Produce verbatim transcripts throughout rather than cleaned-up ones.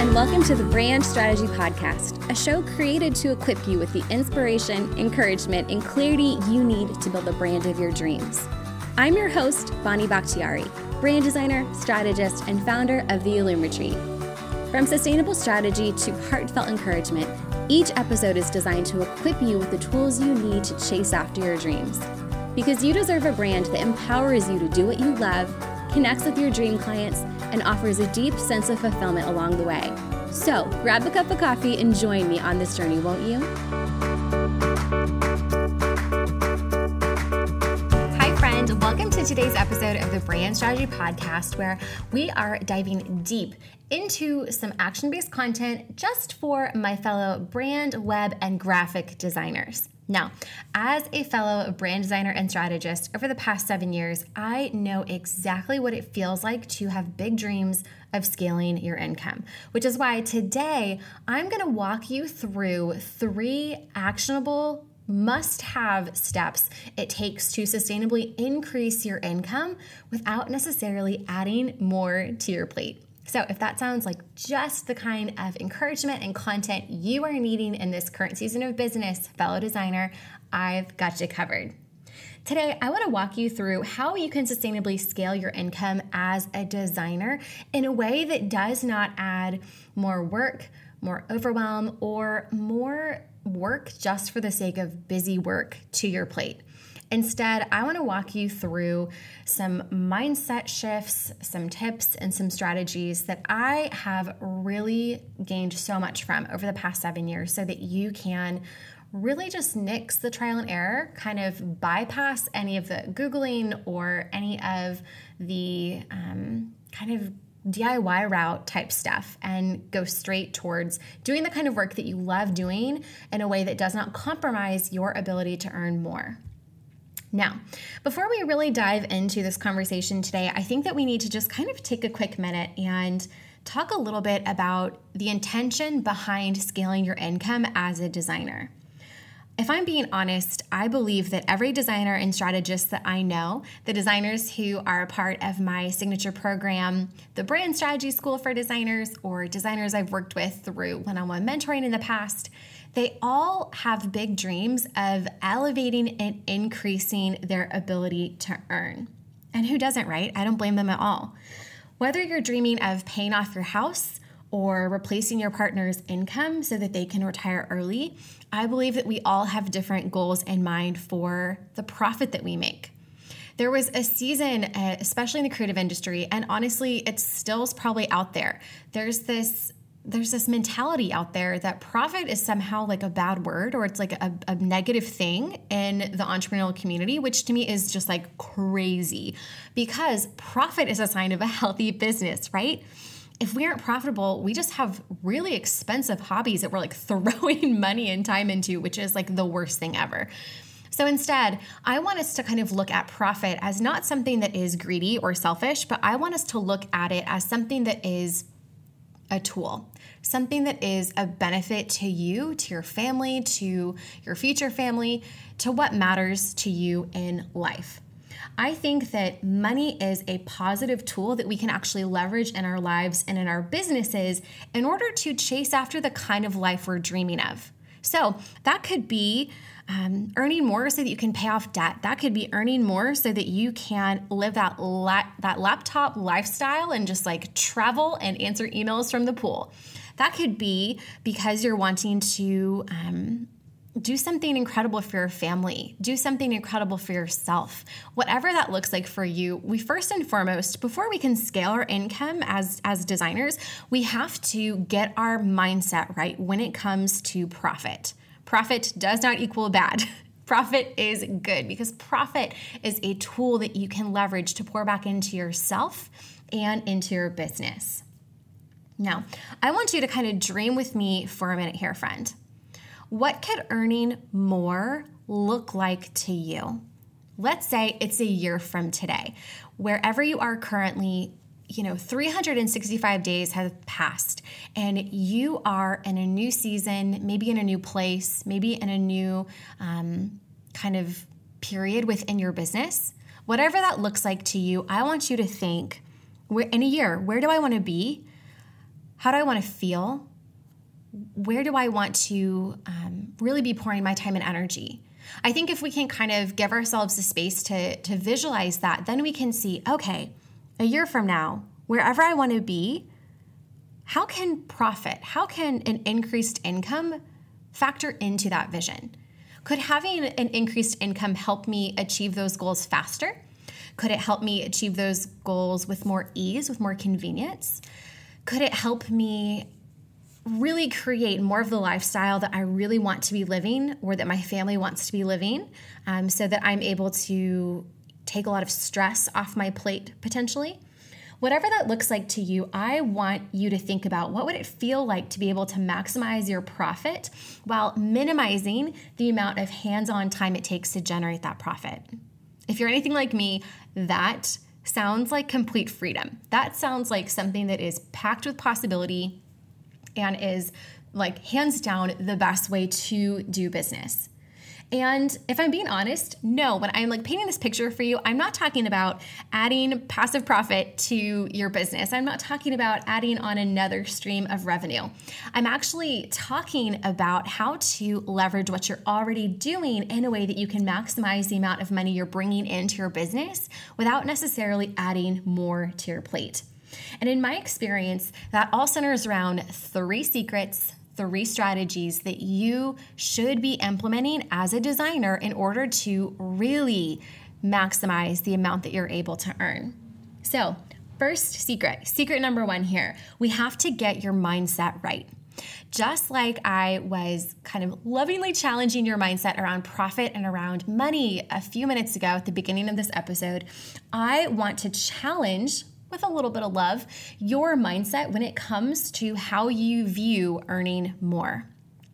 and welcome to the Brand Strategy Podcast, a show created to equip you with the inspiration, encouragement, and clarity you need to build the brand of your dreams. I'm your host, Bonnie Bakhtiari, brand designer, strategist, and founder of the Illume Retreat. From sustainable strategy to heartfelt encouragement, each episode is designed to equip you with the tools you need to chase after your dreams. Because you deserve a brand that empowers you to do what you love, connects with your dream clients, and offers a deep sense of fulfillment along the way. So grab a cup of coffee and join me on this journey, won't you? Hi, friend. Welcome to today's episode of the Brand Strategy Podcast, where we are diving deep into some action-based content just for my fellow brand, web, and graphic designers. Now, as a fellow brand designer and strategist over the past seven years, I know exactly what it feels like to have big dreams of scaling your income, which is why today I'm going to walk you through three actionable must-have steps it takes to sustainably increase your income without necessarily adding more to your plate. So if that sounds like just the kind of encouragement and content you are needing in this current season of business, fellow designer, I've got you covered. Today, I want to walk you through how you can sustainably scale your income as a designer in a way that does not add more work, more overwhelm, or more work just for the sake of busy work to your plate. Instead, I want to walk you through some mindset shifts, some tips, and some strategies that I have really gained so much from over the past seven years so that you can really just nix the trial and error, kind of bypass any of the Googling or any of the um, kind of D I Y route type stuff and go straight towards doing the kind of work that you love doing in a way that does not compromise your ability to earn more. Now, before we really dive into this conversation today, I think that we need to just kind of take a quick minute and talk a little bit about the intention behind scaling your income as a designer. If I'm being honest, I believe that every designer and strategist that I know, the designers who are a part of my signature program, the Brand Strategy School for Designers, or designers I've worked with through one-on-one mentoring in the past, they all have big dreams of elevating and increasing their ability to earn. And who doesn't, right? I don't blame them at all. Whether you're dreaming of paying off your house or replacing your partner's income so that they can retire early, I believe that we all have different goals in mind for the profit that we make. There was a season, uh, especially in the creative industry, and honestly, it still is probably out there. There's this There's this mentality out there that profit is somehow like a bad word, or it's like a, a negative thing in the entrepreneurial community, which to me is just like crazy, because profit is a sign of a healthy business, right? If we aren't profitable, we just have really expensive hobbies that we're like throwing money and time into, which is like the worst thing ever. So instead, I want us to kind of look at profit as not something that is greedy or selfish, but I want us to look at it as something that is a tool, something that is a benefit to you, to your family, to your future family, to what matters to you in life. I think that money is a positive tool that we can actually leverage in our lives and in our businesses in order to chase after the kind of life we're dreaming of. So that could be um, earning more so that you can pay off debt. That could be earning more so that you can live that la- that laptop lifestyle and just like travel and answer emails from the pool. That could be because you're wanting to um, do something incredible for your family, do something incredible for yourself. Whatever that looks like for you, we first and foremost, before we can scale our income as, as designers, we have to get our mindset right when it comes to profit. Profit does not equal bad. Profit is good because profit is a tool that you can leverage to pour back into yourself and into your business. Now, I want you to kind of dream with me for a minute here, friend. What could earning more look like to you? Let's say it's a year from today. Wherever you are currently, you know, three hundred sixty-five days have passed and you are in a new season, maybe in a new place, maybe in a new um, kind of period within your business. Whatever that looks like to you, I want you to think, in a year, where do I want to be? How do I want to feel? Where do I want to um, really be pouring my time and energy? I think if we can kind of give ourselves the space to, to visualize that, then we can see, okay, a year from now, wherever I want to be, how can profit, how can an increased income factor into that vision? Could having an increased income help me achieve those goals faster? Could it help me achieve those goals with more ease, with more convenience? Could it help me really create more of the lifestyle that I really want to be living, or that my family wants to be living, um, so that I'm able to take a lot of stress off my plate potentially? Whatever that looks like to you, I want you to think about what would it feel like to be able to maximize your profit while minimizing the amount of hands-on time it takes to generate that profit. If you're anything like me, that sounds like complete freedom. That sounds like something that is packed with possibility and is like hands down the best way to do business. And if I'm being honest, no, when I'm like painting this picture for you, I'm not talking about adding passive profit to your business. I'm not talking about adding on another stream of revenue. I'm actually talking about how to leverage what you're already doing in a way that you can maximize the amount of money you're bringing into your business without necessarily adding more to your plate. And in my experience, that all centers around three secrets, three strategies that you should be implementing as a designer in order to really maximize the amount that you're able to earn. So, first secret, secret number one here, we have to get your mindset right. Just like I was kind of lovingly challenging your mindset around profit and around money a few minutes ago at the beginning of this episode, I want to challenge, with a little bit of love, your mindset when it comes to how you view earning more.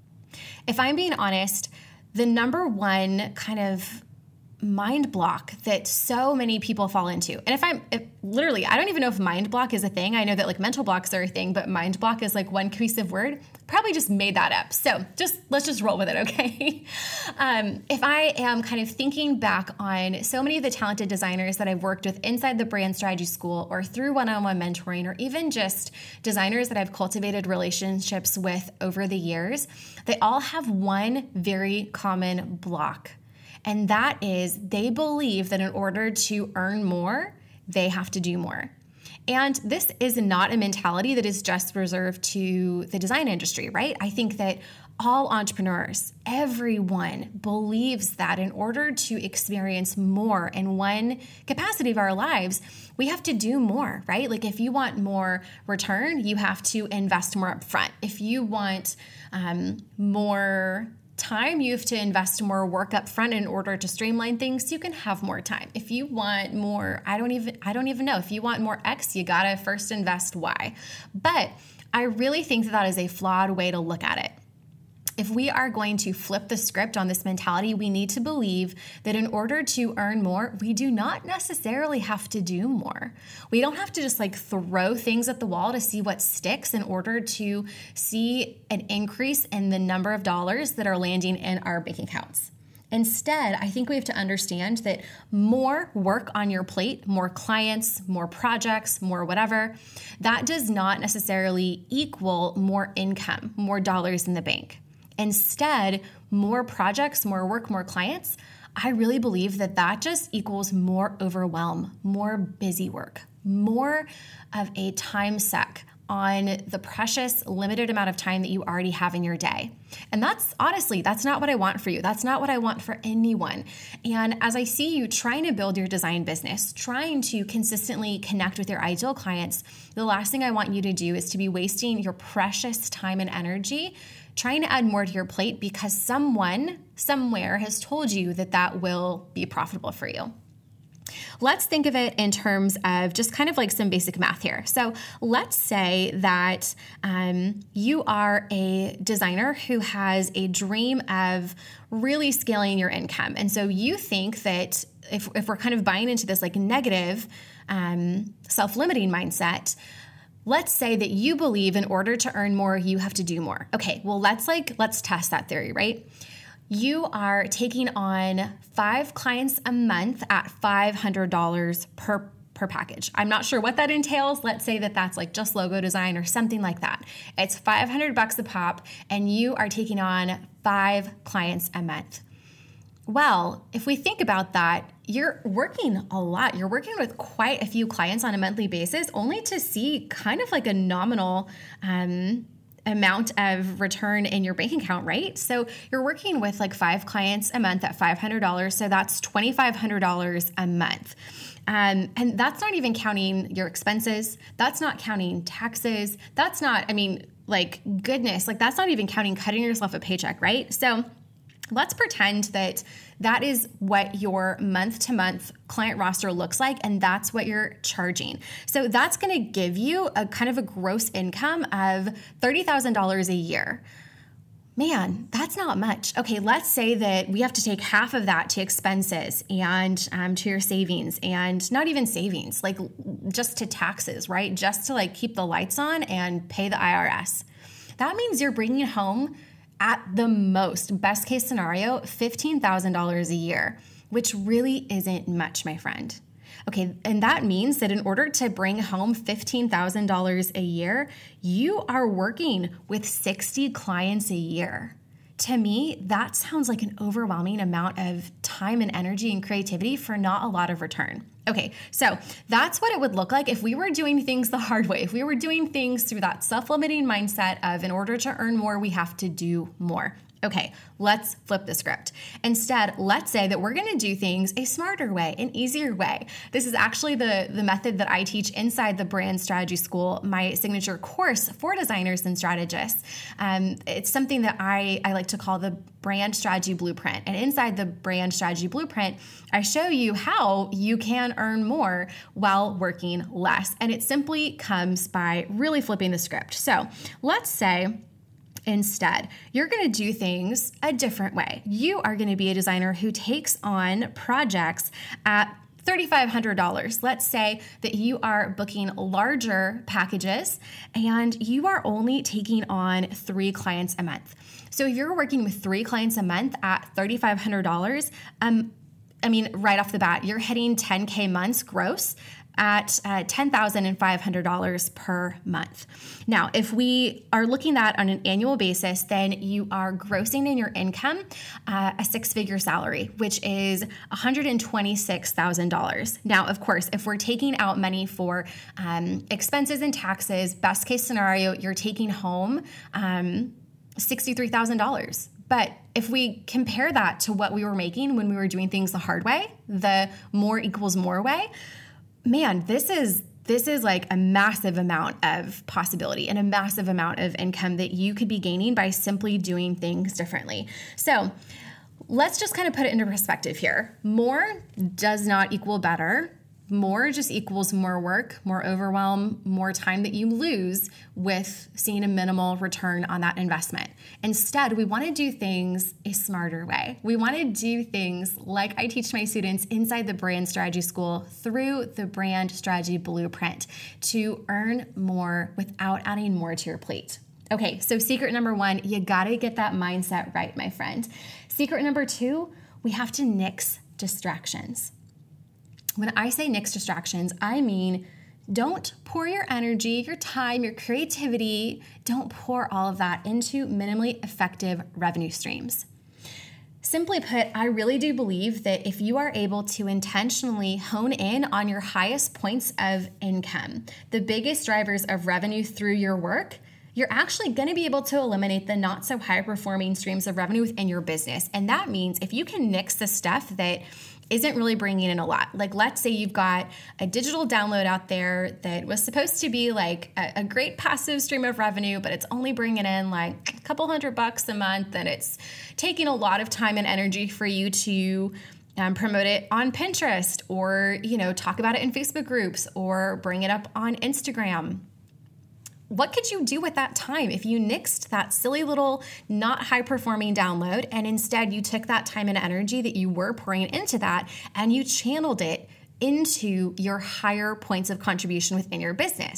If I'm being honest, the number one kind of mind block that so many people fall into, and if I'm if, literally, I don't even know if mind block is a thing. I know that like mental blocks are a thing, but mind block is like one cohesive word. Probably just made that up. So just let's just roll with it, okay? um, if I am kind of thinking back on so many of the talented designers that I've worked with inside the Brand Strategy School or through one-on-one mentoring, or even just designers that I've cultivated relationships with over the years, they all have one very common block. And that is they believe that in order to earn more, they have to do more. And this is not a mentality that is just reserved to the design industry, right? I think that all entrepreneurs, everyone believes that in order to experience more in one capacity of our lives, we have to do more, right? Like if you want more return, you have to invest more upfront. If you want um, more time, you have to invest more work up front in order to streamline things so you can have more time. If you want more, I don't even I don't even know. If you want more X, you gotta first invest Y. But I really think that that is a flawed way to look at it. If we are going to flip the script on this mentality, we need to believe that in order to earn more, we do not necessarily have to do more. We don't have to just like throw things at the wall to see what sticks in order to see an increase in the number of dollars that are landing in our bank accounts. Instead, I think we have to understand that more work on your plate, more clients, more projects, more whatever, that does not necessarily equal more income, more dollars in the bank. Instead, more projects, more work, more clients, I really believe that that just equals more overwhelm, more busy work, more of a time suck on the precious limited amount of time that you already have in your day. And that's honestly, that's not what I want for you. That's not what I want for anyone. And as I see you trying to build your design business, trying to consistently connect with your ideal clients, the last thing I want you to do is to be wasting your precious time and energy trying to add more to your plate because someone somewhere has told you that that will be profitable for you. Let's think of it in terms of just kind of like some basic math here. So let's say that um, you are a designer who has a dream of really scaling your income. And so you think that if, if we're kind of buying into this like negative um, self-limiting mindset, let's say that you believe in order to earn more, you have to do more. Okay, well, let's like, let's test that theory, right? You are taking on five clients a month at five hundred dollars per per package. I'm not sure what that entails. Let's say that that's like just logo design or something like that. It's five hundred bucks a pop, and you are taking on five clients a month. Well, if we think about that, you're working a lot. You're working with quite a few clients on a monthly basis, only to see kind of like a nominal um, amount of return in your bank account, right? So you're working with like five clients a month at five hundred dollars. So that's two thousand five hundred dollars a month. Um, and that's not even counting your expenses. That's not counting taxes. That's not, I mean, like goodness, like that's not even counting cutting yourself a paycheck, right? So let's pretend that that is what your month-to-month client roster looks like, and that's what you're charging. So that's going to give you a kind of a gross income of thirty thousand dollars a year. Man, that's not much. Okay, let's say that we have to take half of that to expenses and um, to your savings, and not even savings, like just to taxes, right? Just to like keep the lights on and pay the I R S. That means you're bringing home, at the most, best case scenario, fifteen thousand dollars a year, which really isn't much, my friend. Okay, and that means that in order to bring home fifteen thousand dollars a year, you are working with sixty clients a year. To me, that sounds like an overwhelming amount of time and energy and creativity for not a lot of return. Okay, so that's what it would look like if we were doing things the hard way, if we were doing things through that self-limiting mindset of in order to earn more, we have to do more. Okay, let's flip the script. Instead, let's say that we're going to do things a smarter way, an easier way. This is actually the, the method that I teach inside the Brand Strategy School, my signature course for designers and strategists. Um, it's something that I, I like to call the Brand Strategy Blueprint. And inside the Brand Strategy Blueprint, I show you how you can earn more while working less. And it simply comes by really flipping the script. So let's say, instead, you're going to do things a different way. You are going to be a designer who takes on projects at three thousand five hundred dollars. Let's say that you are booking larger packages and you are only taking on three clients a month. So if you're working with three clients a month at three thousand five hundred dollars, um, I mean, right off the bat, you're hitting ten K months gross at uh, ten thousand five hundred dollars per month. Now, if we are looking at on an annual basis, then you are grossing in your income uh, a six-figure salary, which is one hundred twenty-six thousand dollars. Now, of course, if we're taking out money for um, expenses and taxes, best case scenario, you're taking home um, sixty-three thousand dollars. But if we compare that to what we were making when we were doing things the hard way, the more equals more way, man, this is this is like a massive amount of possibility and a massive amount of income that you could be gaining by simply doing things differently. So let's just kind of put it into perspective here. More does not equal better. More just equals more work, more overwhelm, more time that you lose with seeing a minimal return on that investment. Instead, we want to do things a smarter way. We want to do things like I teach my students inside the Brand Strategy School through the Brand Strategy Blueprint to earn more without adding more to your plate. Okay, so secret number one, you got to get that mindset right, my friend. Secret number two, we have to nix distractions. When I say nix distractions, I mean don't pour your energy, your time, your creativity, don't pour all of that into minimally effective revenue streams. Simply put, I really do believe that if you are able to intentionally hone in on your highest points of income, the biggest drivers of revenue through your work, you're actually going to be able to eliminate the not so high performing streams of revenue within your business. And that means if you can nix the stuff that isn't really bringing in a lot. Like let's say you've got a digital download out there that was supposed to be like a, a great passive stream of revenue, but it's only bringing in like a couple hundred bucks a month, and it's taking a lot of time and energy for you to um, promote it on Pinterest, or, you know, talk about it in Facebook groups, or bring it up on Instagram. What could you do with that time if you nixed that silly little not high performing download and instead you took that time and energy that you were pouring into that and you channeled it into your higher points of contribution within your business?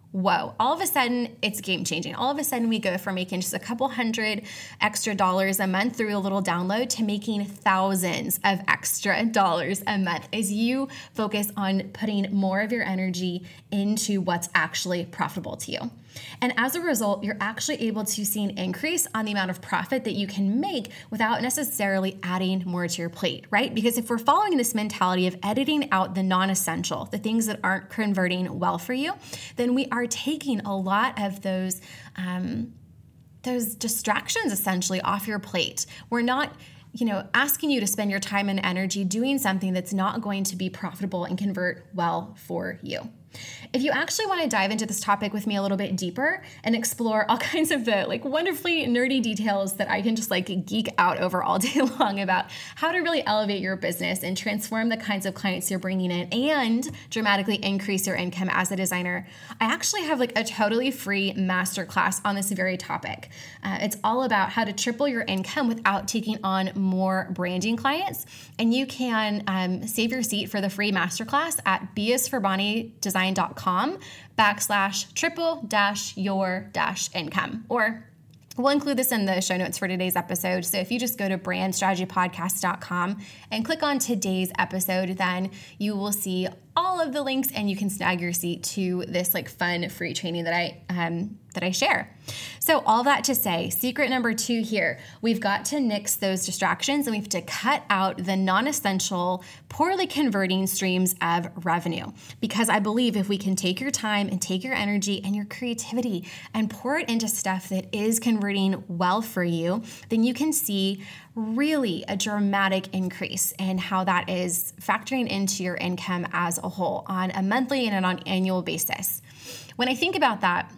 whoa, all of a sudden it's game changing. All of a sudden we go from making just a couple hundred extra dollars a month through a little download to making thousands of extra dollars a month as you focus on putting more of your energy into what's actually profitable to you. And as a result, you're actually able to see an increase on the amount of profit that you can make without necessarily adding more to your plate, right? Because if we're following this mentality of editing out the non-essential, the things that aren't converting well for you, then we are taking a lot of those, um, those distractions essentially off your plate. We're not you know, asking you to spend your time and energy doing something that's not going to be profitable and convert well for you. If you actually want to dive into this topic with me a little bit deeper and explore all kinds of the like wonderfully nerdy details that I can just like geek out over all day long about how to really elevate your business and transform the kinds of clients you're bringing in and dramatically increase your income as a designer, I actually have like a totally free masterclass on this very topic. Uh, it's all about how to triple your income without taking on more branding clients. And you can um, save your seat for the free masterclass at b is for bonnie design dot com backslash triple dash your dash income. Or we'll include this in the show notes for today's episode. So if you just go to brand strategy podcast dot com and click on today's episode, then you will see all of the links and you can snag your seat to this like fun free training that I um, that I share. So all that to say, secret number two here, we've got to nix those distractions and we have to cut out the non-essential, poorly converting streams of revenue. Because I believe if we can take your time and take your energy and your creativity and pour it into stuff that is converting well for you, then you can see really a dramatic increase in how that is factoring into your income as a whole on a monthly and an annual basis. When I think about that,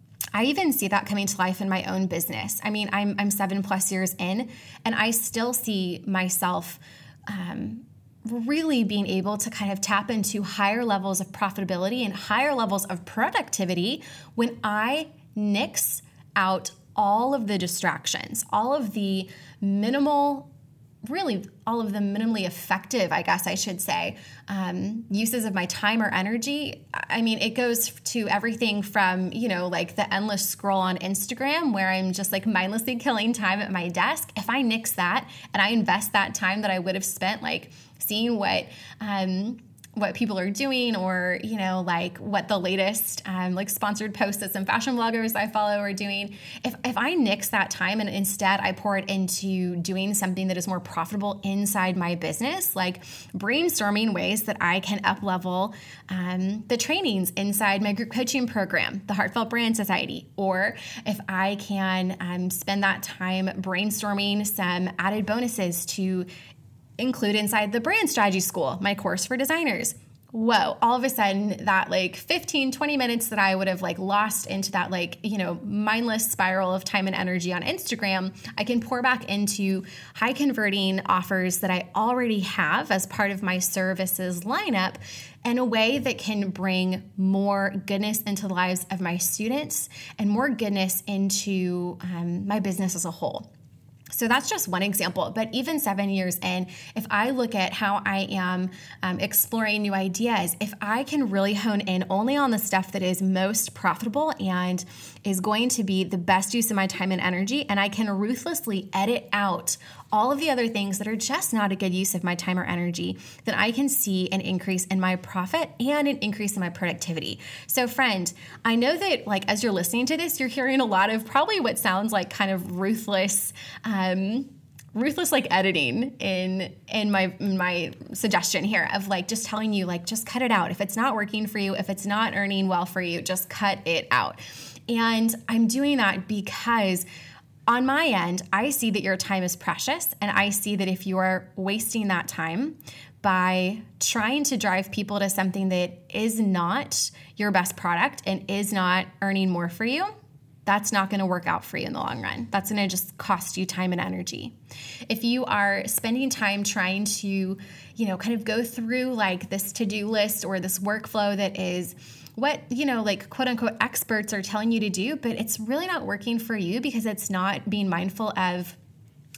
I even see that coming to life in my own business. I mean, I'm I'm seven plus years in, and I still see myself um, really being able to kind of tap into higher levels of profitability and higher levels of productivity when I nix out all of the distractions, all of the minimal, really all of the minimally effective, I guess I should say, um, uses of my time or energy. I mean, it goes to everything from, you know, like the endless scroll on Instagram where I'm just like mindlessly killing time at my desk. If I nix that and I invest that time that I would have spent like seeing what, um, what people are doing or, you know, like what the latest um, like sponsored posts that some fashion bloggers I follow are doing. If, if I nix that time and instead I pour it into doing something that is more profitable inside my business, like brainstorming ways that I can up-level um, the trainings inside my group coaching program, the Heartfelt Brand Society, or if I can um, spend that time brainstorming some added bonuses to include inside the Brand Strategy School, my course for designers. Whoa, all of a sudden that like fifteen, twenty minutes that I would have like lost into that like, you know, mindless spiral of time and energy on Instagram, I can pour back into high converting offers that I already have as part of my services lineup in a way that can bring more goodness into the lives of my students and more goodness into um, my business as a whole. So that's just one example. But even seven years in, if I look at how I am um, exploring new ideas, if I can really hone in only on the stuff that is most profitable and is going to be the best use of my time and energy, and I can ruthlessly edit out all of the other things that are just not a good use of my time or energy, then I can see an increase in my profit and an increase in my productivity. So friend, I know that like as you're listening to this, you're hearing a lot of probably what sounds like kind of ruthless, um, ruthless like editing in in my in my suggestion here of like just telling you like just cut it out. If it's not working for you, if it's not earning well for you, just cut it out. And I'm doing that because on my end, I see that your time is precious, and I see that if you are wasting that time by trying to drive people to something that is not your best product and is not earning more for you, that's not going to work out for you in the long run. That's going to just cost you time and energy. If you are spending time trying to, you know, kind of go through like this to-do list or this workflow that is what, you know, like quote unquote experts are telling you to do, but it's really not working for you because it's not being mindful of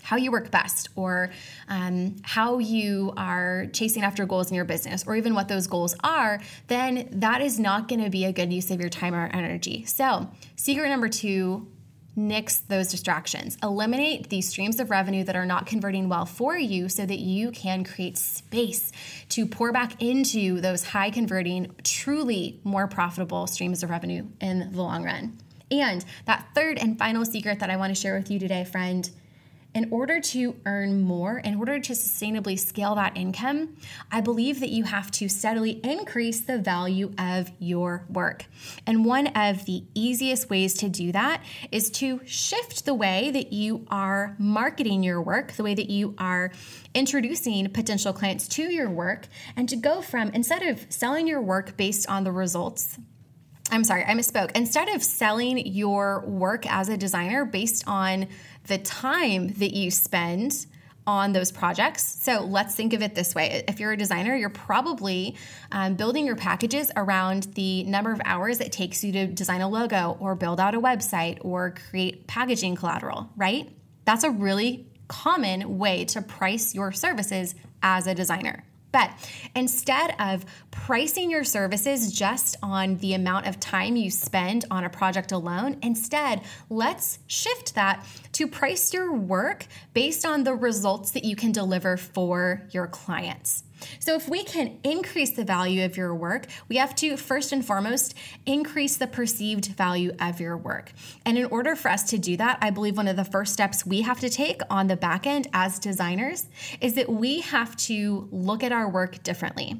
how you work best, or um, how you are chasing after goals in your business, or even what those goals are, then that is not going to be a good use of your time or energy. So secret number two, nix those distractions. Eliminate these streams of revenue that are not converting well for you so that you can create space to pour back into those high converting, truly more profitable streams of revenue in the long run. And that third and final secret that I want to share with you today, friend, in order to earn more, in order to sustainably scale that income, I believe that you have to steadily increase the value of your work. And one of the easiest ways to do that is to shift the way that you are marketing your work, the way that you are introducing potential clients to your work, and to go from, instead of selling your work based on the results, I'm sorry, I misspoke. Instead of selling your work as a designer based on the time that you spend on those projects. So let's think of it this way. If you're a designer, you're probably um, building your packages around the number of hours it takes you to design a logo or build out a website or create packaging collateral, right? That's a really common way to price your services as a designer. But instead of pricing your services just on the amount of time you spend on a project alone, instead, let's shift that to price your work based on the results that you can deliver for your clients. So if we can increase the value of your work, we have to first and foremost increase the perceived value of your work. And in order for us to do that, I believe one of the first steps we have to take on the back end as designers is that we have to look at our work differently.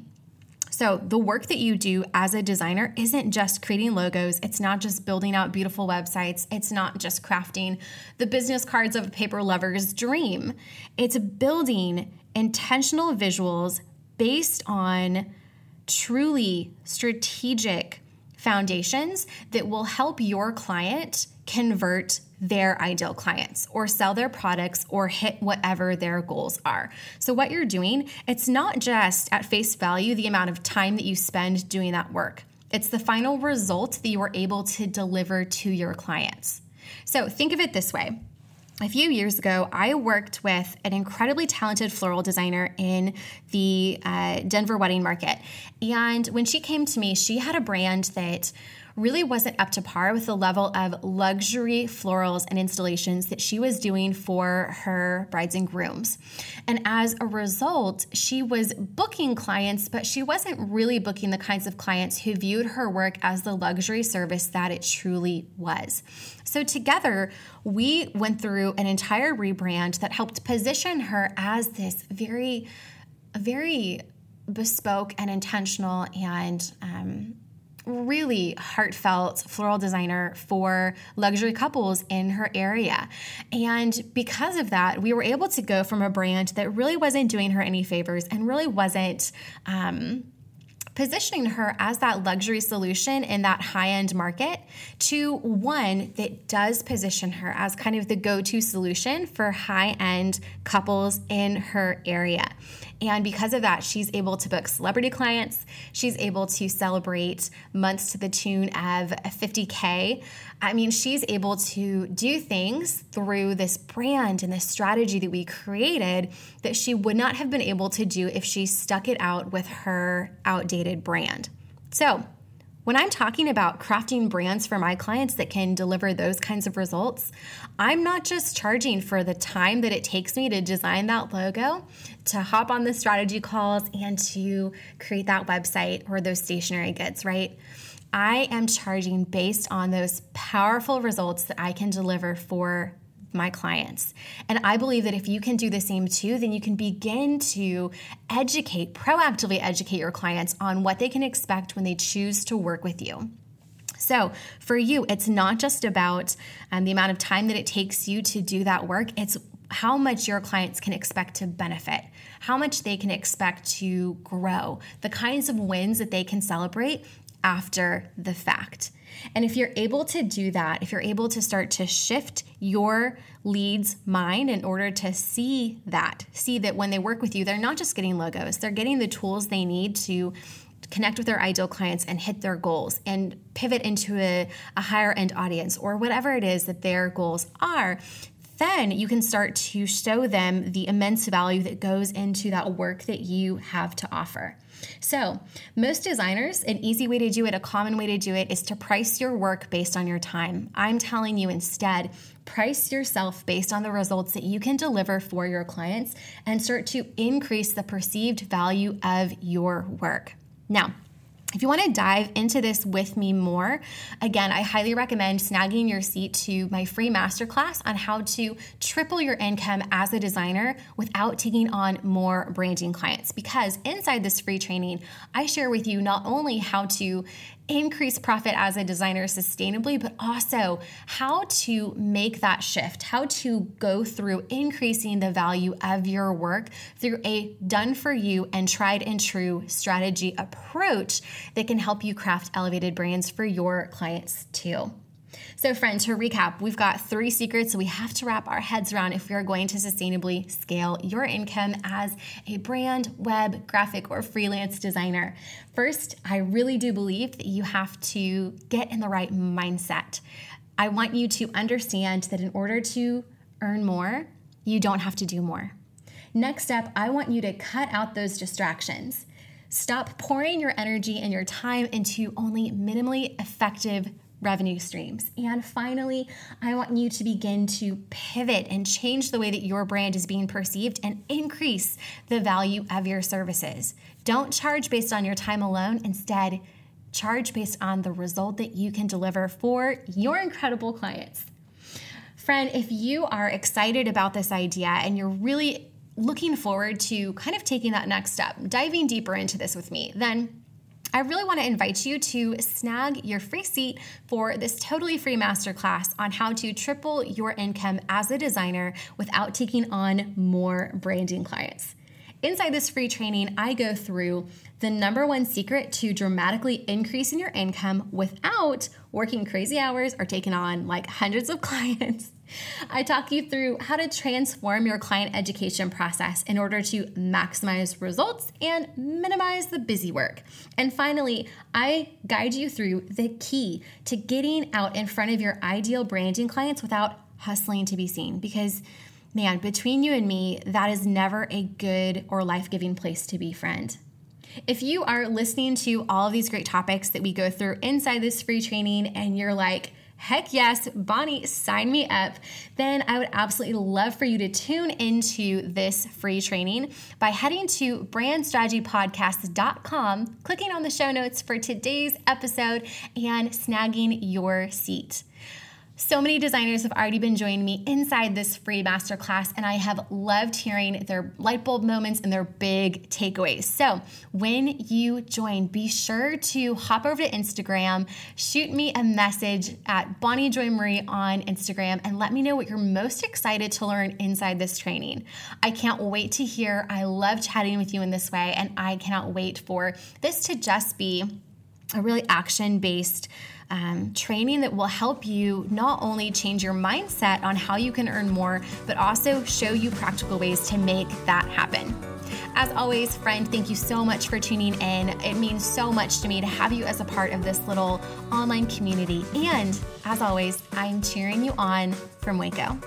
So the work that you do as a designer isn't just creating logos. It's not just building out beautiful websites. It's not just crafting the business cards of a paper lover's dream. It's building intentional visuals based on truly strategic foundations that will help your client convert their ideal clients or sell their products or hit whatever their goals are. So what you're doing, it's not just at face value the amount of time that you spend doing that work. It's the final result that you are able to deliver to your clients. So think of it this way. A few years ago, I worked with an incredibly talented floral designer in the uh, Denver wedding market. And when she came to me, she had a brand that really wasn't up to par with the level of luxury florals and installations that she was doing for her brides and grooms. And as a result, she was booking clients, but she wasn't really booking the kinds of clients who viewed her work as the luxury service that it truly was. So together, we went through an entire rebrand that helped position her as this very, very bespoke and intentional and um, really heartfelt floral designer for luxury couples in her area. And because of that, we were able to go from a brand that really wasn't doing her any favors and really wasn't um, positioning her as that luxury solution in that high-end market to one that does position her as kind of the go-to solution for high-end couples in her area. And because of that, she's able to book celebrity clients. She's able to celebrate months to the tune of fifty K. I mean, she's able to do things through this brand and this strategy that we created that she would not have been able to do if she stuck it out with her outdated brand. So when I'm talking about crafting brands for my clients that can deliver those kinds of results, I'm not just charging for the time that it takes me to design that logo, to hop on the strategy calls, and to create that website or those stationery goods, right? I am charging based on those powerful results that I can deliver for my clients. And I believe that if you can do the same too, then you can begin to educate, proactively educate your clients on what they can expect when they choose to work with you. So for you, it's not just about um, the amount of time that it takes you to do that work. It's how much your clients can expect to benefit, how much they can expect to grow, the kinds of wins that they can celebrate after the fact. And if you're able to do that, if you're able to start to shift your lead's mind in order to see that, see that when they work with you, they're not just getting logos, they're getting the tools they need to connect with their ideal clients and hit their goals and pivot into a, a higher end audience or whatever it is that their goals are. then you can start to show them the immense value that goes into that work that you have to offer. So most designers, an easy way to do it, a common way to do it is to price your work based on your time. I'm telling you instead, price yourself based on the results that you can deliver for your clients and start to increase the perceived value of your work. Now, if you want to dive into this with me more, again, I highly recommend snagging your seat to my free masterclass on how to triple your income as a designer without taking on more branding clients. Because inside this free training, I share with you not only how to increase profit as a designer sustainably, but also how to make that shift, how to go through increasing the value of your work through a done for you and tried and true strategy approach that can help you craft elevated brands for your clients too. So friend, to recap, we've got three secrets we have to wrap our heads around if we are going to sustainably scale your income as a brand, web, graphic, or freelance designer. First, I really do believe that you have to get in the right mindset. I want you to understand that in order to earn more, you don't have to do more. Next up, I want you to cut out those distractions. Stop pouring your energy and your time into only minimally effective revenue streams. And finally, I want you to begin to pivot and change the way that your brand is being perceived and increase the value of your services. Don't charge based on your time alone. Instead, charge based on the result that you can deliver for your incredible clients. Friend, if you are excited about this idea and you're really looking forward to kind of taking that next step, diving deeper into this with me, then I really want to invite you to snag your free seat for this totally free masterclass on how to triple your income as a designer without taking on more branding clients. Inside this free training, I go through the number one secret to dramatically increasing your income without working crazy hours or taking on like hundreds of clients. I talk you through how to transform your client education process in order to maximize results and minimize the busy work. And finally, I guide you through the key to getting out in front of your ideal branding clients without hustling to be seen. Because man, between you and me, that is never a good or life-giving place to be, friend. If you are listening to all of these great topics that we go through inside this free training and you're like, heck yes, Bonnie, sign me up, then I would absolutely love for you to tune into this free training by heading to brand strategy podcast dot com, clicking on the show notes for today's episode, and snagging your seat. So many designers have already been joining me inside this free masterclass, and I have loved hearing their light bulb moments and their big takeaways. So when you join, be sure to hop over to Instagram, shoot me a message at Bonnie Joy Marie on Instagram, and let me know what you're most excited to learn inside this training. I can't wait to hear. I love chatting with you in this way, and I cannot wait for this to just be a really action-based Um, training that will help you not only change your mindset on how you can earn more, but also show you practical ways to make that happen. As always, friend, thank you so much for tuning in. It means so much to me to have you as a part of this little online community. And as always, I'm cheering you on from Waco.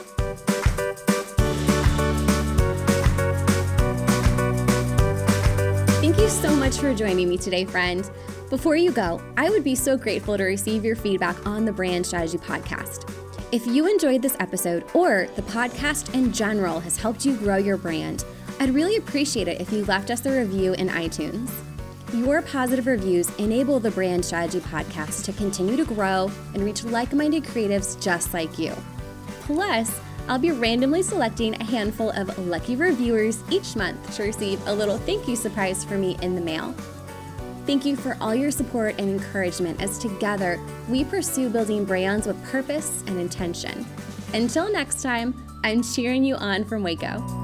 Thank you so much for joining me today, friend. Before you go, I would be so grateful to receive your feedback on the Brand Strategy Podcast. If you enjoyed this episode or the podcast in general has helped you grow your brand, I'd really appreciate it if you left us a review in iTunes. Your positive reviews enable the Brand Strategy Podcast to continue to grow and reach like-minded creatives just like you. Plus, I'll be randomly selecting a handful of lucky reviewers each month to receive a little thank you surprise from me in the mail. Thank you for all your support and encouragement as together we pursue building brands with purpose and intention. Until next time, I'm cheering you on from Waco.